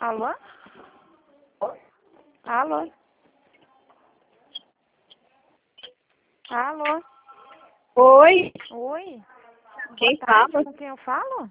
Alô? Alô? Alô? Oi, Oi? quem Boa tarde, fala? com quem eu falo?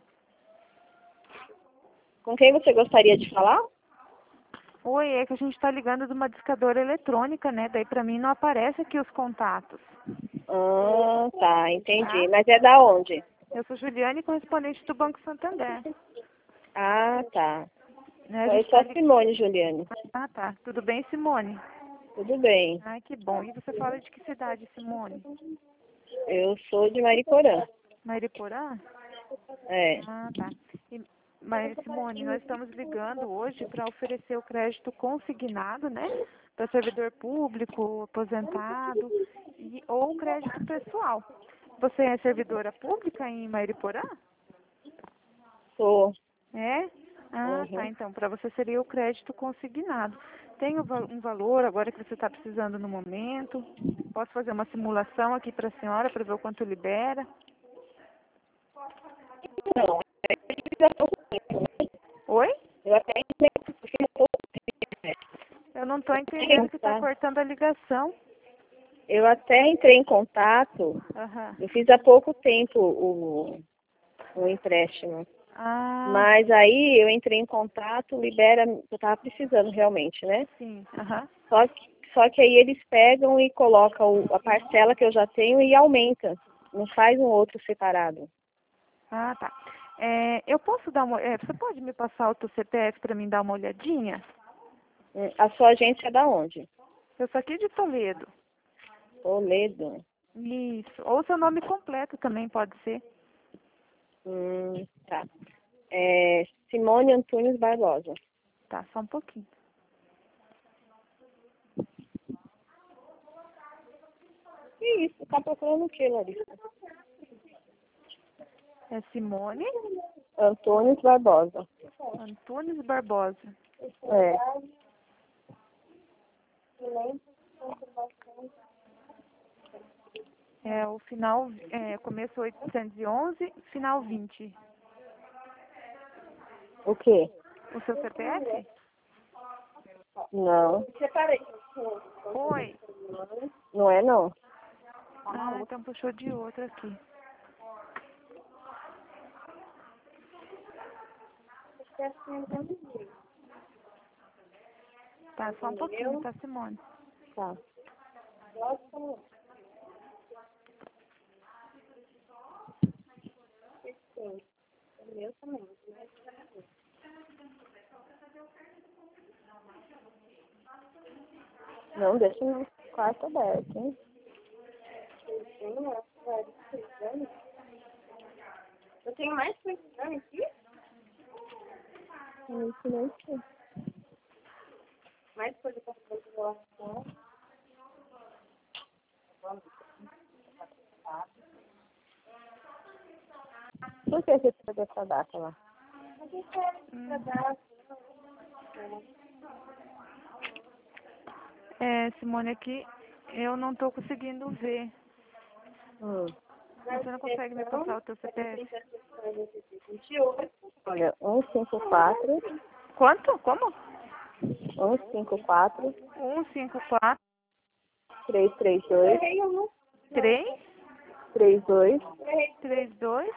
Com quem você gostaria de falar? Oi, é que a gente está ligando de uma discadora eletrônica, né? Daí pra mim não aparece aqui os contatos. Tá, entendi. Tá? Mas é da onde? Eu sou Juliane, correspondente do Banco Santander. Ah, tá. Né? A Eu gente sou tá a Simone, Juliane. Ah, tá. Tudo bem, Simone? Tudo bem. Ai, que bom. E você fala de que cidade, Simone? Eu sou de Mariporã. Mariporã? É. Ah, tá. Mas, Simone, nós estamos ligando hoje para oferecer o crédito consignado, né? Para servidor público, aposentado ou crédito pessoal. Você é servidora pública em Mariporã? Sou. É? Ah, tá. Uhum. Então, para você seria o crédito consignado. Tem um valor agora que você está precisando no momento? Posso fazer uma simulação aqui para a senhora para ver o quanto libera? Não, fiz há pouco tempo, né? Oi? Eu até entrei, fiz há pouco Eu não estou tempo, entendendo que está tá? cortando a ligação. Eu até entrei em contato. Aham. Eu fiz há pouco tempo o empréstimo. Ah, Mas aí eu entrei em contato, libera, eu tava precisando realmente, né? sim. Aham. Só que aí eles pegam e colocam a parcela que eu já tenho e aumenta. Não faz um outro separado. Ah, tá. Eu posso dar uma... você pode me passar o teu CPF para mim dar uma olhadinha? A sua agência é da onde? Eu sou aqui de Toledo. Toledo. Isso. Ou seu nome completo também pode ser. Tá. É Simone Antunes Barbosa. Tá, só um pouquinho. Que isso? Tá procurando o que, Larissa? É Simone Antunes Barbosa. Antunes Barbosa. É. O final, começo 811, final 20. O quê? O seu CPF? Não. Oi. Não é não. Ah, então puxou de outro aqui. Tá, só um pouquinho, tá, Simone? Tá. Não, deixa no quarto aberto, hein? Eu tenho mais que esse exame aqui? Isso não sei. Mais coisa pra fazer de relação. Por que você precisa dessa data lá? Simone, aqui eu não tô conseguindo ver. Você não consegue me passar o teu CPF? Olha, 154, Quanto? Como? 154, 154 332, 3 32, 32.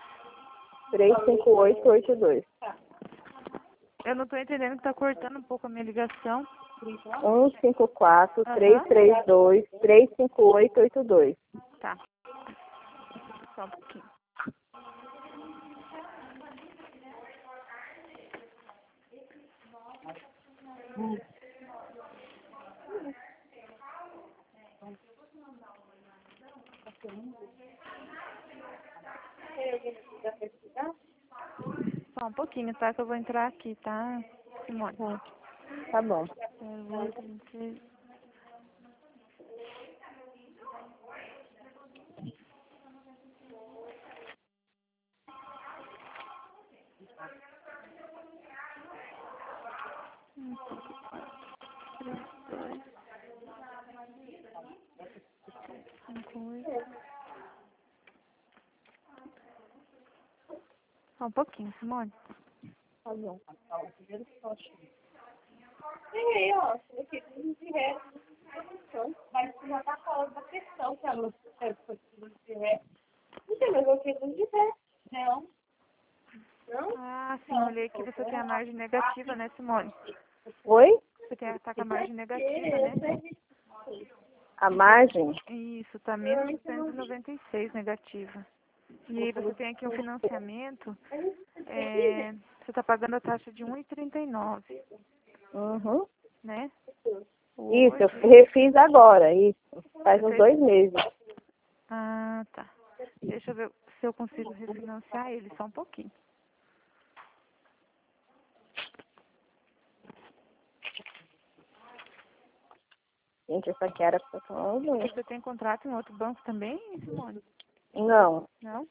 35882. Eu não tô entendendo que tá cortando um pouco a minha ligação. 154, Aham. 332, 35882. Tá. Só um pouquinho. Só um pouquinho, tá? Que eu vou entrar aqui, tá, Simone? Tá bom. 0826. Só um pouquinho, Simone. Tá bom. É, ó, aqui de ré. Mas já tá falando da questão que a luz foi de ré. Não tem mais o que de ré. Não. Não? Ah, sim, olhei que você tem a margem negativa, né, Simone? Oi? Você tá com a margem negativa, né? A margem? Isso, tá menos 296 negativa. E aí você tem aqui um financiamento, você tá pagando a taxa de 1,39, Uhum. né? Isso, eu Hoje, refiz agora, isso. Faz você uns fez... 2 meses. Ah, tá. Deixa eu ver se eu consigo refinanciar ele, só um pouquinho. Gente, essa aqui era pra tomar um banho. Você tem contrato em outro banco também, Simone? Não. Não?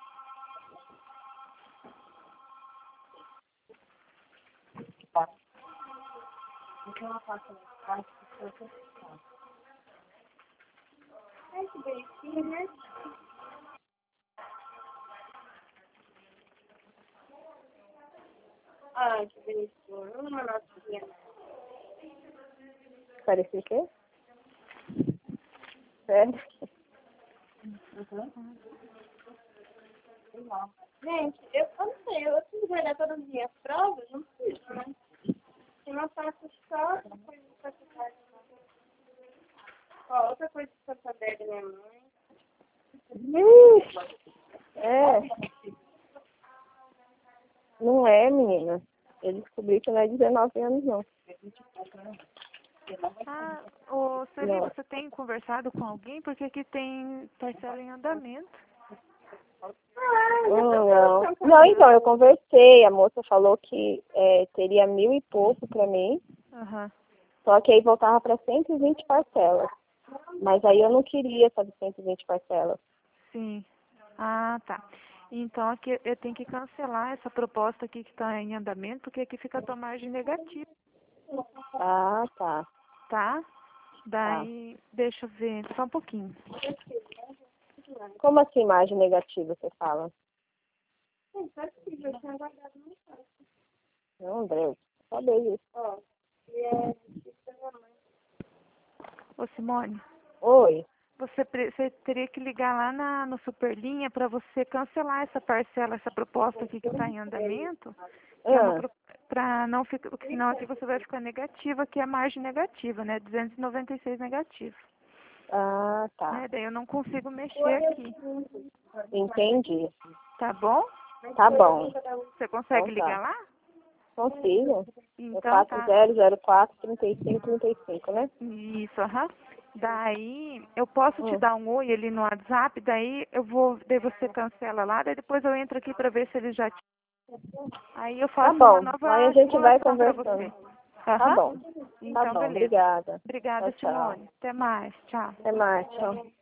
Ai, que bonitinho, né? Ai, que bonitinho. Uma notinha. Parecia o quê? Sério? Gente, eu não sei, eu preciso guardar todas as minhas provas? Não preciso, né? Tem uma pasta só, outra coisa de faculdade. Ó, outra coisa de faculdade da minha mãe. É. Não é, menina. Eu descobri que não é 19 anos, não. Ah, ô Sueli, Não. você tem conversado com alguém? Porque aqui tem parcela em andamento. Não. Não, então, eu conversei. A moça falou que teria 1.000 e pouco pra mim. Aham. Só que aí voltava para 120 parcelas. Mas aí eu não queria essa de 120 parcelas. Sim. Ah, tá. Então aqui eu tenho que cancelar essa proposta aqui que está em andamento, porque aqui fica a tua margem negativa, Ah, tá. tá? Tá. Daí, deixa eu ver, só um pouquinho. Como assim margem negativa, você fala? Não, André, eu falei isso. Ô Simone, Oi. você teria que ligar lá no Superlinha para você cancelar essa parcela, essa proposta aqui que está em andamento, que é uma Ah, para não ficar, porque senão aqui você vai ficar negativa, que é a margem negativa, né? 296 negativo. tá. Né? Daí eu não consigo mexer aqui, Entendi. tá bom? Tá bom. Você consegue Então ligar tá. lá? Consigo. É Então tá. 4004-3535, né? Isso, aham. Daí eu posso te Hum. dar um oi ali no WhatsApp, daí você cancela lá, daí depois eu entro aqui para ver se ele já. Aí eu Tá faço uma bom. Aí a nova gente vai simulação para conversando. você. Tá Aham. bom. Tá Então, bom. beleza. Obrigada. Obrigada, Tchau, tchau. Simone. Até mais. Tchau. Até mais. Tchau.